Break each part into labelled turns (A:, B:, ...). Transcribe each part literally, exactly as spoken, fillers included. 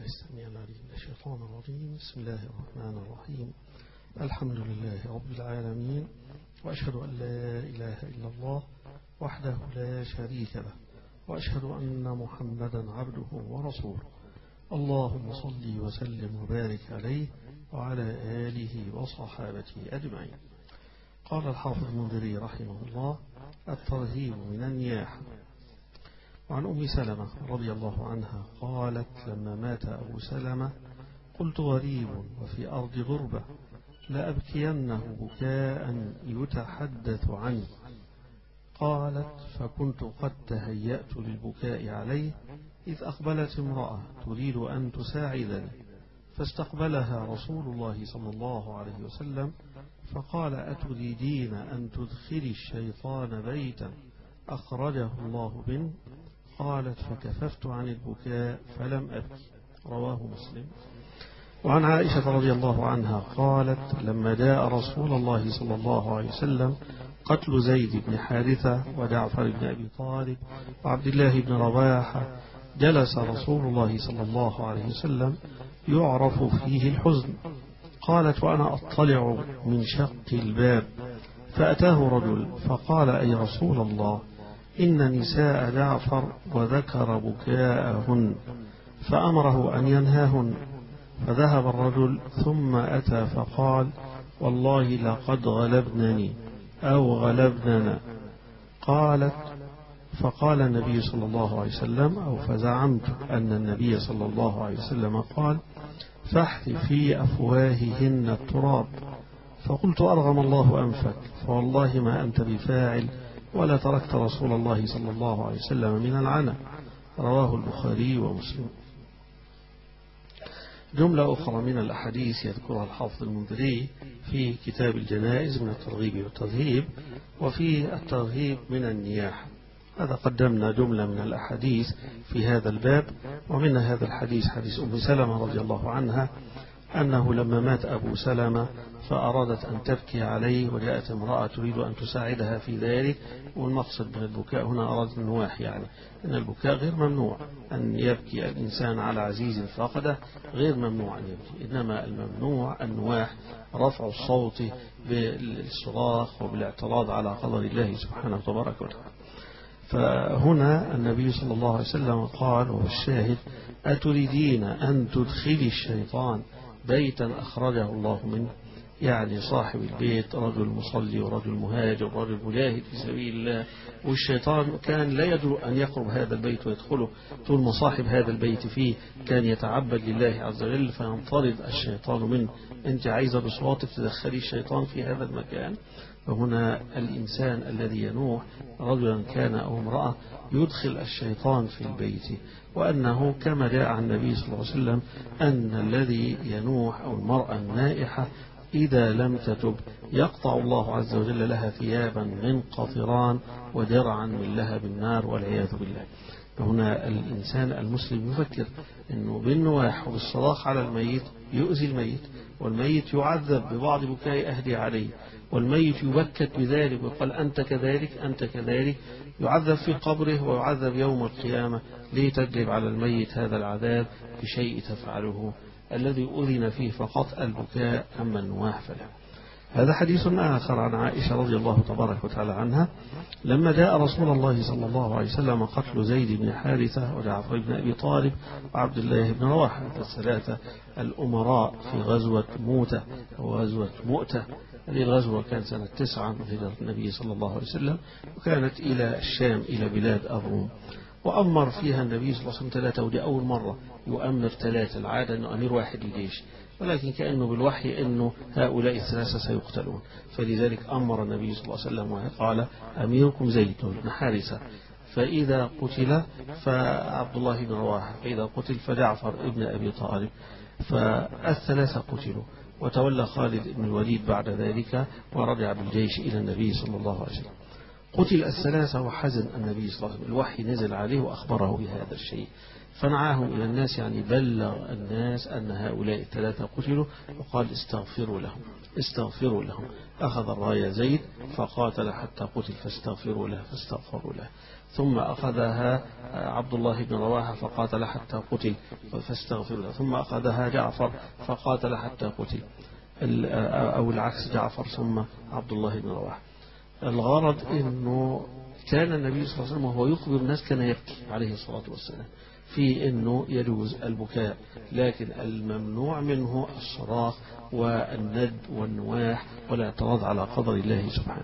A: السميع العليم من الشيطان الرجيم. بسم الله الرحمن الرحيم. الحمد لله رب العالمين، وأشهد أن لا إله إلا الله وحده لا شريك له، وأشهد أن محمدا عبده ورسوله. اللهم صل وسلم وبارك عليه وعلى آله وصحابته أجمعين. قال الحافظ المنذري رحمه الله: الترهيب من النياحة. وعن أم سلمة رضي الله عنها قالت: لما مات أبو سلمة قلت غريب وفي أرض غربة لأبكينه بكاء يتحدث عنه. قالت: فكنت قد تهيأت للبكاء عليه إذ أقبلت امرأة تريد أن تساعدني، فاستقبلها رسول الله صلى الله عليه وسلم فقال: أتريدين أن تدخلي الشيطان بيتا أخرجه الله منه؟ قالت: فكففت عن البكاء فلم أبكي. رواه مسلم. وعن عائشة رضي الله عنها قالت: لما جاء رسول الله صلى الله عليه وسلم قتل زيد بن حارثة وجعفر بن أبي طالب وعبد الله بن رواحة جلس رسول الله صلى الله عليه وسلم يعرف فيه الحزن. قالت: وأنا أطلع من شق الباب فأتاه رجل فقال: أي رسول الله، إن نساء جعفر وذكر بكاءهن، فأمره أن ينهاهن. فذهب الرجل ثم أتى فقال: والله لقد غلبنني أو غلبننا. قالت: فقال النبي صلى الله عليه وسلم أو فزعمت أن النبي صلى الله عليه وسلم قال: فاحث في أفواههن التراب. فقلت: أرغم الله أنفك، فوالله ما أنت بفاعل ولا تركت رسول الله صلى الله عليه وسلم من العنى. رواه البخاري ومسلم. جملة أخرى من الأحاديث يذكرها الحافظ المنذري في كتاب الجنائز من الترغيب والترهيب، وفي الترهيب من النياحة. هذا قدمنا جملة من الأحاديث في هذا الباب، ومن هذا الحديث حديث أم سلمة رضي الله عنها أنه لما مات أبو سلمة فأرادت أن تبكي عليه، وجاءت امرأة تريد أن تساعدها في ذلك. والمقصد من البكاء هنا أراد النواح، يعني أن البكاء غير ممنوع، أن يبكي الإنسان على عزيز فقده غير ممنوع أن يبكي، إنما الممنوع النواح، رفع الصوت بالصراخ وبالاعتراض على قدر الله سبحانه وتبارك وتعالى. فهنا النبي صلى الله عليه وسلم قال، وهو الشاهد: أتريدين أن تدخلي الشيطان بيتا أخرجه الله منه؟ يعني صاحب البيت رجل مصلي ورجل مهاجر ورجل مجاهد في سبيل الله، والشيطان كان لا يجرؤ أن يقرب هذا البيت ويدخله طول ما صاحب هذا البيت فيه كان يتعبد لله عز وجل، فينطرد الشيطان منه. أنت عايزة بصوتك تدخلي الشيطان في هذا المكان؟ فهنا الإنسان الذي ينوح رجلا كان أو امرأة يدخل الشيطان في البيت، وأنه كما جاء عن النبي صلى الله عليه وسلم أن الذي ينوح أو المرأة النائحة إذا لم تتب يقطع الله عز وجل لها ثيابا من قطران ودرعا من لهب النار والعياذ بالله. هنا الإنسان المسلم يفكر أنه بالنواح وبالصراخ على الميت يؤذي الميت، والميت يعذب ببعض بكاء أهله عليه، والميت يبكت بذلك ويقال: أنت كذلك أنت كذلك، يعذب في قبره ويعذب يوم القيامة. لتجلب على الميت هذا العذاب بشيء تفعله الذي أذن فيه فقط البكاء، أما النواح فلا. هذا حديث آخر عن عائشة رضي الله تبارك وتعالى عنها: لما جاء رسول الله صلى الله عليه وسلم قتل زيد بن حارثة وجعفر بن أبي طالب وعبد الله بن رواحة الثلاثة الأمراء في غزوة موتة أو غزوة مؤتة. هذه الغزوة كانت سنة تسعة من هجرة النبي صلى الله عليه وسلم، وكانت إلى الشام إلى بلاد الروم، وأمر فيها النبي صلى الله عليه وسلم ثلاثة، ودي أول مرة يؤمر ثلاثة. العادة أنه أمير واحد للجيش، ولكن كأنه بالوحي أنه هؤلاء الثلاثة سيقتلون، فلذلك أمر النبي صلى الله عليه وسلم وقال: أميركم زيد بن حارثة، فإذا قتل فعبد الله بن رواحة، فإذا قتل فجعفر ابن أبي طالب. فالثلاثة قتلوا، وتولى خالد بن الوليد بعد ذلك ورجع بالجيش إلى النبي صلى الله عليه وسلم. قتل الثلاثة وحزن النبي صلى الله عليه وسلم، الوحي نزل عليه وأخبره بهذا الشيء، فنعاهم إلى الناس، يعني بلغ الناس أن هؤلاء الثلاثة قتلوا، وقال: استغفروا لهم. استغفروا لهم. أخذ الراية زيد فقاتل حتى قتل فاستغفروا له فاستغفروا له. ثم أخذها عبد الله بن رواحة فقاتل حتى قتل فاستغفروا له. ثم أخذها جعفر فقاتل حتى قتل، أو العكس، جعفر ثم عبد الله بن رواحة. الغرض أنه كان النبي صلى الله عليه وسلم وهو يخبر الناس كان يبكي عليه الصلاة والسلام في أنه يجوز البكاء، لكن الممنوع منه الصراخ والند والنواح والاعتراض على قدر الله سبحانه.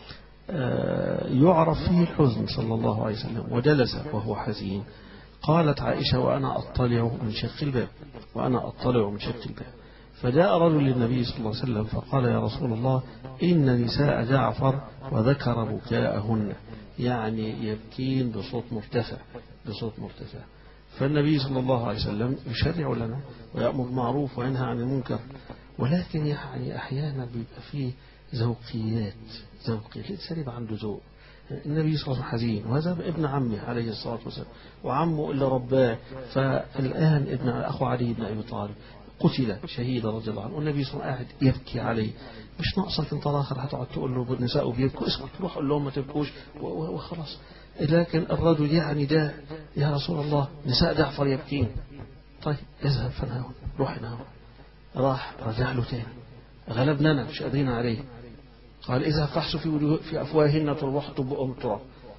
A: يعرف فيه الحزن صلى الله عليه وسلم، وجلس وهو حزين. قالت عائشة: وأنا أطلع من شق الباب، وأنا أطلع من شق الباب. فجاء رجل للنبي صلى الله عليه وسلم فقال: يا رسول الله، إن نساء جعفر وذكر بكاءهن، يعني يبكين بصوت مرتفع بصوت مرتفع. فالنبي صلى الله عليه وسلم يشرع لنا ويأمر بالمعروف وينهى عن المنكر، ولكن يعني أحيانا بيبقى فيه ذوقيات ذوقيات الإنسان يبقى عنده ذوق. النبي صلى الله عليه وسلم حزين، وهذا ابن عمه عليه الصلاة والسلام، وعمه اللي رباه. فالآن ابن أخو علي بن أبي طالب قتل شهيدا رضي الله عنه، والنبي صلى الله عليه وسلم قاعد يبكي عليه. مش ناقصك انت الاخر هتقعد تقول له النساء بيبكوا، اسكت، روح قول لهم ما تبكوش وخلاص. لكن الرجل يعني ده: يا رسول الله، نساء جعفر يبكين. طيب اذهب فنهاهم، روح نهاهم. راح رجع له تاني: غلبنا مش قادرين عليه. قال: اذا فحصوا في وجوه في افواهن تروح تبقهم التراب.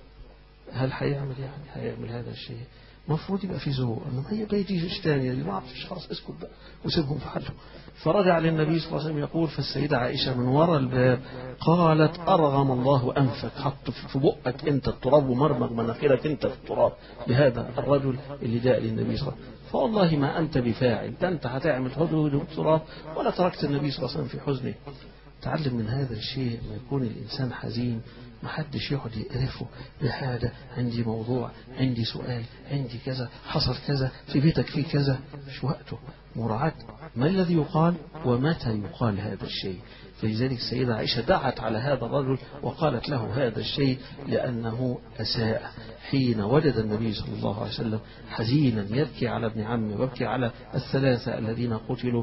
A: هل هيعمل يعني هيعمل هذا الشيء؟ المفروض يبقى في ذوق، انه ما يجيش تاني ما اعرفش، خلاص اسكت بقى وسيبهم في حالهم. فرجع للنبي صلى الله عليه وسلم يقول: فالسيدة عائشة من وراء الباب قالت: أرغم الله أنفك، حط في بقك أنت التراب ومرمغ مناخيرك أنت في التراب بهذا الرجل اللي جاء للنبي صلى الله عليه وسلم، فوالله ما أنت بفاعل، أنت هتعمل هدهد التراب ولا تركت النبي صلى الله عليه وسلم في حزنه. تعلم من هذا الشيء ما يكون الإنسان حزين ما حدش يقعد يقرفه بحاجة: عندي موضوع، عندي سؤال، عندي كذا، حصل كذا في بيتك، في كذا. مش وقته. مراعاة ما الذي يقال ومتى يقال هذا الشيء. فلذلك السيدة عائشة دعت على هذا الرجل وقالت له هذا الشيء لأنه أساء حين وجد النبي صلى الله عليه وسلم حزينا يبكي على ابن عمه ويبكي على الثلاثة الذين قتلوا،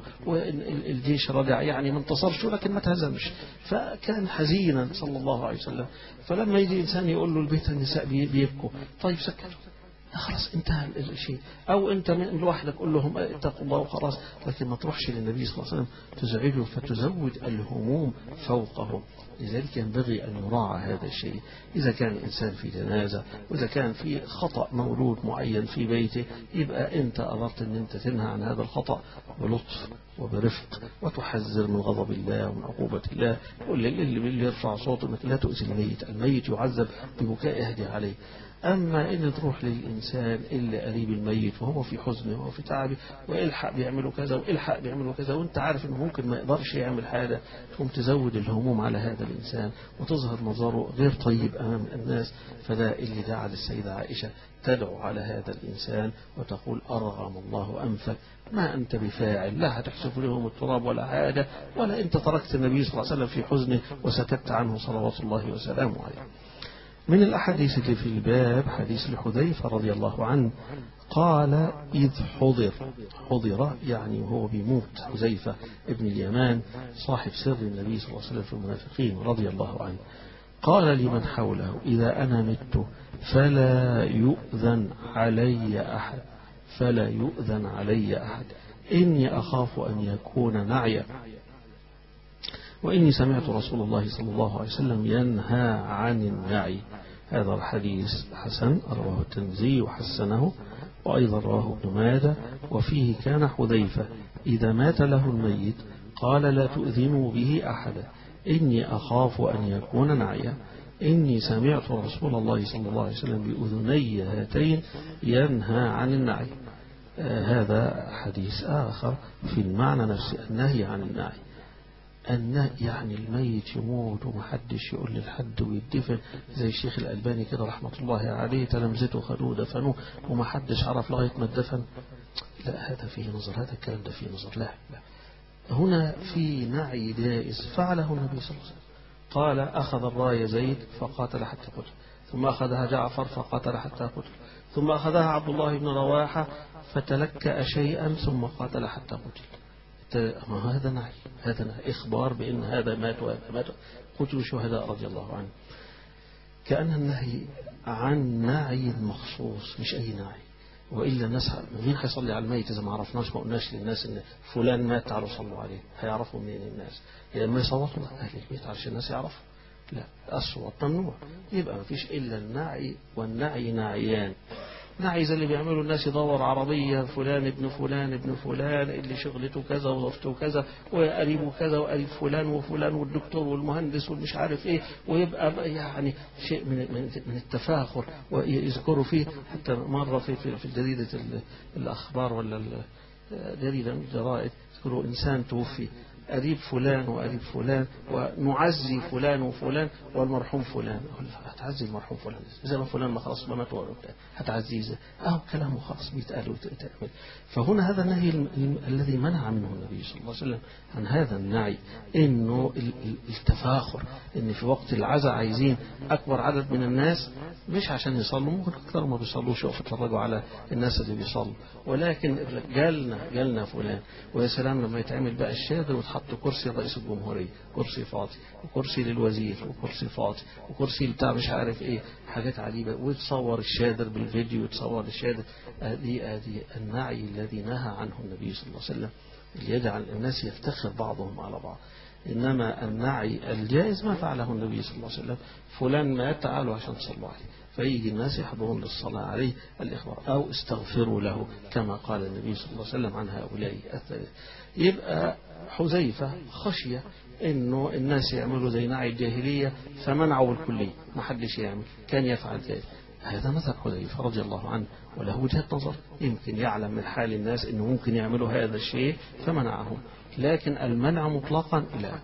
A: والجيش رجع يعني ما انتصرش ولكن ما تهزمش، فكان حزينا صلى الله عليه وسلم. فلما يجي إنسان يقول له البيت النساء بيبكوا، طيب سكتوا، خلاص انتهى الشيء. او انت من لوحدك قول لهم اتقوا الله وخلاص، لكن ما تروحش للنبي صلى الله عليه وسلم تزعجه فتزود الهموم فوقهم. لذلك ينبغي ان يراعى هذا الشيء. اذا كان الانسان في جنازه، واذا كان في خطا مولود معين في بيته، يبقى انت اردت ان انت تنهى عن هذا الخطا بلطف وبرفق، وتحذر من غضب الله ومن عقوبه الله. قل اللي يرفع صوته انك لا تؤذي الميت، الميت يعذب ببكاء اهدي عليه. أما إن تروح للإنسان اللي قريب الميت وهو في حزنه وهو في تعبه، وإلحق بيعملوا كذا وإلحق بيعملوا كذا، وأنت عارف إنه ممكن ما يقدرش يعمل حاجة، تقوم تزود الهموم على هذا الإنسان وتظهر نظره غير طيب أمام الناس. فده اللي جعل السيدة عائشة تدعو على هذا الإنسان وتقول: أرغم الله أنفك، ما أنت بفاعل، لا هتحسب لهم التراب ولا حاجة، ولا أنت تركت النبي صلى الله عليه وسلم في حزنه وسكت عنه صلوات الله وسلامه عليه. من الأحاديث اللي في الباب حديث لحذيفة رضي الله عنه قال: إذ حضر حضر يعني وهو بيموت حذيفة ابن اليمان صاحب سر النبي صلى الله عليه وسلم في المنافقين رضي الله عنه، قال لمن حوله: إذا أنا مت فلا يؤذن علي أحد فلا يؤذن علي أحد إني أخاف أن يكون نعيا، وإني سمعت رسول الله صلى الله عليه وسلم ينهى عن النعي. هذا الحديث حسن، رواه الترمذي وحسنه، وأيضا رواه ابن ماجه. وفيه: كان حذيفة إذا مات له الميت قال: لا تؤذنوا به أحدا إني أخاف أن يكون نعيا، إني سمعت رسول الله صلى الله عليه وسلم بأذني هاتين ينهى عن النعي. آه هذا حديث آخر في المعنى نفسه، النهي عن النعي. أن يعني الميت يموت ومحدش يقول للحد ويدفن، زي الشيخ الألباني كده رحمة الله عليه، تلامذته خدوه دفنوه ومحدش عرف لغاية ما اتدفن. لا، هذا فيه نظر، هذا الكلام ده فيه نظر. لا, لا. هنا في نعي جائز فعله النبي صلى الله عليه وسلم. قال: أخذ الراية زيد فقاتل حتى قتل، ثم أخذها جعفر فقاتل حتى قتل، ثم أخذها عبد الله بن رواحة فتلكأ شيئا ثم قاتل حتى قتل. حتى ما هذا نعي، هذا نعي إخبار بأن هذا مات وهذا مات، قتلوا شهداء رضي الله عنه. كأن النهي عن نعي مخصوص مش أي نعي، وإلا الناس مين هيصلي على الميت إذا ما عرفناش ما قلناش للناس إن فلان مات تعالوا صلوا عليه، هيعرفوا منين الناس؟ يا إما يصوتوا أهل البيت علشان الناس يعرفوا، لا الصوت ممنوع. يبقى ما فيش إلا النعي، والنعي نعيان. نعي زي اللي بيعملوا الناس يدور عربية فلان ابن فلان ابن فلان اللي شغلته كذا وظيفته كذا وقريبه كذا وقريب فلان وفلان والدكتور والمهندس والمش عارف ايه، ويبقى يعني شيء من من التفاخر ويذكروا فيه. حتى مرة في في, في جريدة الأخبار ولا جريدة من الجرائد يذكروا إنسان توفي قريب فلان وقريب فلان ونعزي فلان وفلان والمرحوم فلان. هتعزي المرحوم فلان زي ما فلان ما خلاص ما مات هتعزيه ازاي؟ اهو كلامه خلاص بيتقال وتعمل. فهنا هذا النهي الذي منع منه النبي صلى الله عليه وسلم عن هذا النعي، انه التفاخر ان في وقت العزاء عايزين اكبر عدد من الناس، مش عشان يصلوا، ممكن اكثر ما بيصلوش يقفوا يتفرجوا على الناس اللي بيصلوا، ولكن جالنا جالنا فلان. ويا سلام لما يتعمل بقى الشادر وتحط كرسي رئيس الجمهورية، كرسي فاضي، وكرسي للوزير، وكرسي فاضي، وكرسي بتاع مش عارف ايه، حاجات عجيبة، وتصور الشادر بالفيديو وتصور الشادر. ادي ادي النعي الذي نهى عنه النبي صلى الله عليه وسلم، اللي يجعل الناس يفتخر بعضهم على بعض. إنما النعي الجائز ما فعله النبي صلى الله عليه وسلم، فلان مات تعالوا عشان تصلوا عليه، فيجي الناس يحضرون للصلاة عليه الإخبار، أو استغفروا له كما قال النبي صلى الله عليه وسلم عن هؤلاء الثلاثة. يبقى حذيفة خشية إنه الناس يعملوا زي نعي الجاهلية فمنعوا الكلية، ما حدش يعمل، كان يفعل ذلك. هذا مثل حذيفة رضي الله عنه، وله وجهة نظر، يمكن يعلم من حال الناس إنه ممكن يعملوا هذا الشيء فمنعهم. لكن المنع مطلقا لا،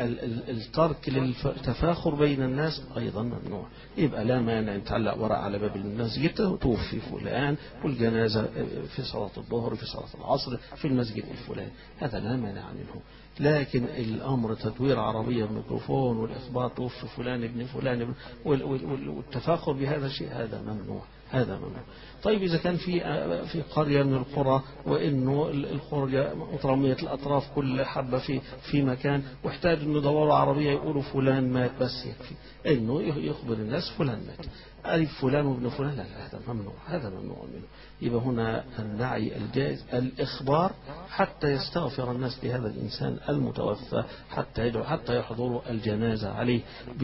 A: الترك للتفاخر بين الناس أيضا ممنوع. يبقى لا مانع نتعلق ورق على باب المسجد توفي فلان، والجنازة في صلاة الظهر في صلاة العصر في المسجد الفلاني، هذا لا مانع منه. لكن الأمر تدوير عربية بميكروفون والإخبار توفي فلان ابن فلان والتفاخر بهذا الشيء هذا ممنوع، هذا ممنوع. طيب إذا كان في في قرية من القرى وإنه القرية مترامية الأطراف كل حبة في في مكان، واحتاج إنه يدوروا عربية يقولوا فلان مات بس يكفي إنه يخبر الناس فلان مات، ألف فلان وابن فلان، لا لا هذا ممنوع، هذا ممنوع منه. يبقى هنا النعي الجائز الإخبار حتى يستغفر الناس لهذا الإنسان المتوفى، حتى يدعو حتى يحضروا الجنازة عليه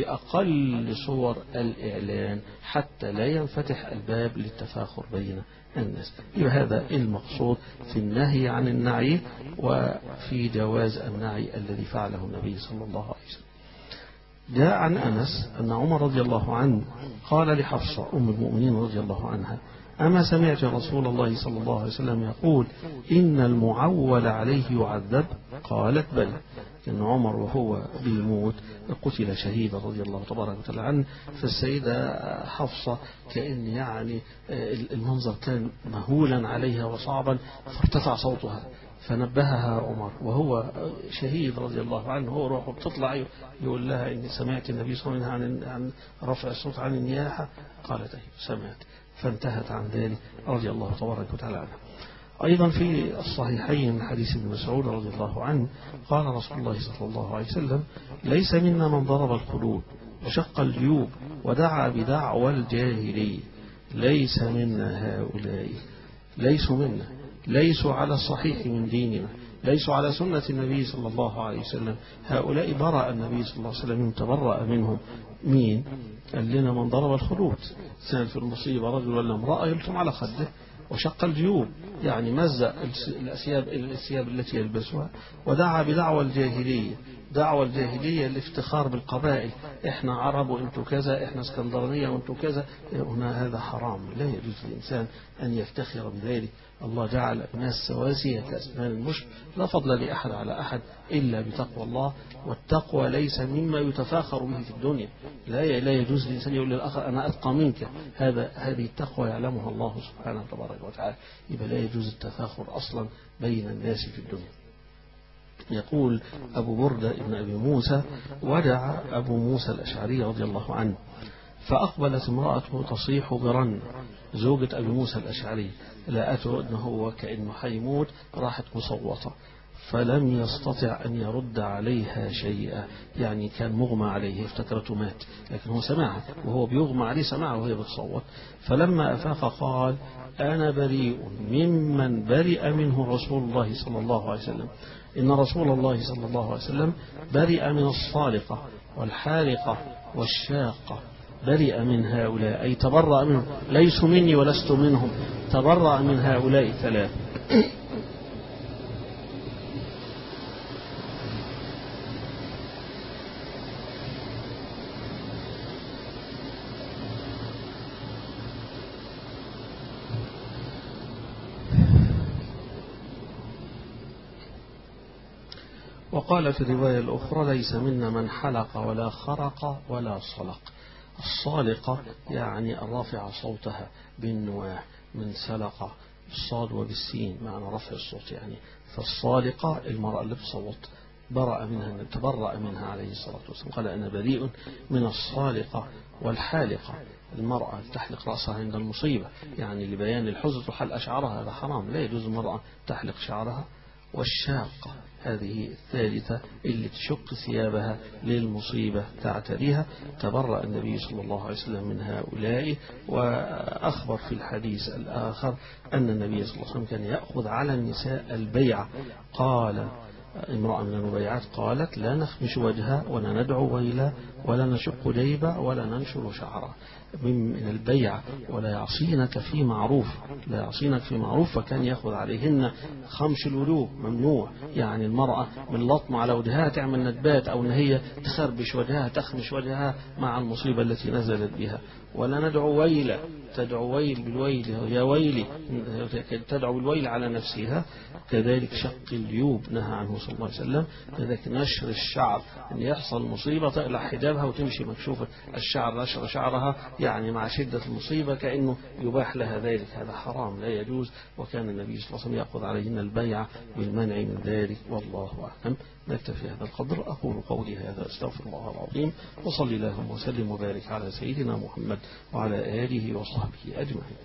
A: بأقل صور الإعلان، حتى لا ينفتح الباب للتفاخر بين الناس. يبقى هذا المقصود في النهي عن النعي، وفي جواز النعي الذي فعله النبي صلى الله عليه وسلم. جاء عن أنس أن عمر رضي الله عنه قال لحفصة أم المؤمنين رضي الله عنها: أما سمعت رسول الله صلى الله عليه وسلم يقول إن المعول عليه يعذب؟ قالت: بل. إن عمر وهو بيموت قتل شهيدا رضي الله تبارك وتعالى عنه. فالسيدة حفصة كأن يعني المنظر كان مهولا عليها وصعبا، فارتفع صوتها فنبهها عمر وهو شهيد رضي الله عنه، هو روحه بتطلع يقول لها إني سمعت النبي صلى الله عليه وسلم عن رفع الصوت عن النياحة. قالت: أي سمعت، فانتهت عن ذلك رضي الله تبارك وتعالى عنه. أيضا في الصحيحين حديث ابن مسعود رضي الله عنه قال رسول الله صلى الله عليه وسلم: ليس منا من ضرب الخدود وشق الجيوب ودعا بدعوى الجاهلية. ليس منا هؤلاء، ليسوا منا، ليسوا على الصحيح من ديننا، ليسوا على سنة النبي صلى الله عليه وسلم. هؤلاء برأ النبي صلى الله عليه وسلم تبرأ منهم. مين؟ قال لنا: من ضرب الخدود، كان في المصيبة رجل ولا امرأة يلتم على خده، وشق الجيوب يعني مزق الأثياب الثياب التي يلبسها، ودعا بدعوى الجاهلية. دعوى الجاهلية الافتخار بالقبائل، احنا عرب وانتو كذا، احنا اسكندرانية وانتو كذا. هنا هذا حرام، لا يجوز للإنسان أن يفتخر بذلك. الله جعل الناس سواسية كأسنان المشط، لا فضل لأحد على أحد إلا بتقوى الله، والتقوى ليس مما يتفاخر به في الدنيا. لا لا يجوز للإنسان يقول للآخر أنا أتقى منك، هذا هذه التقوى يعلمها الله سبحانه وتبارك وتعالى. يبقى لا يجوز التفاخر أصلا بين الناس في الدنيا. يقول أبو بردة ابن أبي موسى: ودع أبو موسى الأشعري رضي الله عنه، فأقبلت امرأته تصيح برن، زوجة أبي موسى الأشعري، لقته أنه هو كأنه حيموت، راحت مصوتة، فلم يستطع أن يرد عليها شيئا، يعني كان مغمى عليه، افتكرته مات، لكن هو سمعها وهو بيغمى عليه، سمعها وهي بتصوت. فلما أفاق قال: أنا بريء ممن برئ منه رسول الله صلى الله عليه وسلم. إن رسول الله صلى الله عليه وسلم برئ من الصالقة والحارقة والشاقة، برئ من هؤلاء، أي تبرأ منهم، ليسوا مني ولست منهم، تبرأ من هؤلاء الثلاث. وقال في الرواية الأخرى: ليس منا من حلق ولا خرق ولا صلق. الصالقة يعني الرافع صوتها بالنواه، من سلقة بالصاد وبالسين معنى رفع الصوت يعني. فالصالقة المرأة اللي بتصوت، برأ منها، تبرأ منها عليه الصلاة والسلام. قال: أنا بريء من الصالقة والحالقة، المرأة تحلق رأسها عند المصيبة، يعني لبيان الحزن وحلق شعرها، هذا حرام، لا يجوز المرأة تحلق شعرها. والشاقة هذه الثالثة اللي تشق ثيابها للمصيبة تعتريها. تبرأ النبي صلى الله عليه وسلم من هؤلاء. وأخبر في الحديث الآخر أن النبي صلى الله عليه وسلم كان يأخذ على النساء البيعة. قال امرأة من المبيعات قالت: لا نخمش وجهها ولا ندعو ويلا ولا نشق جيبا ولا ننشر شعرا، من البيع. ولا يعصينك في معروف، لا يعصينك في معروف. فكان يأخذ عليهن خمش الوجوه، ممنوع، يعني المرأة من لطم على وجهها تعمل ندبات، أو أن هي تخربش وجهها، تخمش وجهها مع المصيبة التي نزلت بها. ولا ندعو ويلا، تدعو ويل بالويل، يا ويلي، تدعو بالويل على نفسها. كذلك شق الجيوب نهى عنه صلى الله عليه وسلم. كذلك نشر الشعر، أن يحصل مصيبة تقلع حجابها وتمشي مكشوفة الشعر، نشر شعرها يعني مع شدة المصيبة كأنه يباح لها ذلك، هذا حرام لا يجوز. وكان النبي صلى الله عليه وسلم يأخذ عليهن البيع بالمنع من ذلك، والله أعلم. نكتفي هذا القدر. أقول قولي هذا، أستغفر الله العظيم، وصلي اللهم وسلم وبارك على سيدنا محمد وعلى آله وصحبه أجمعين.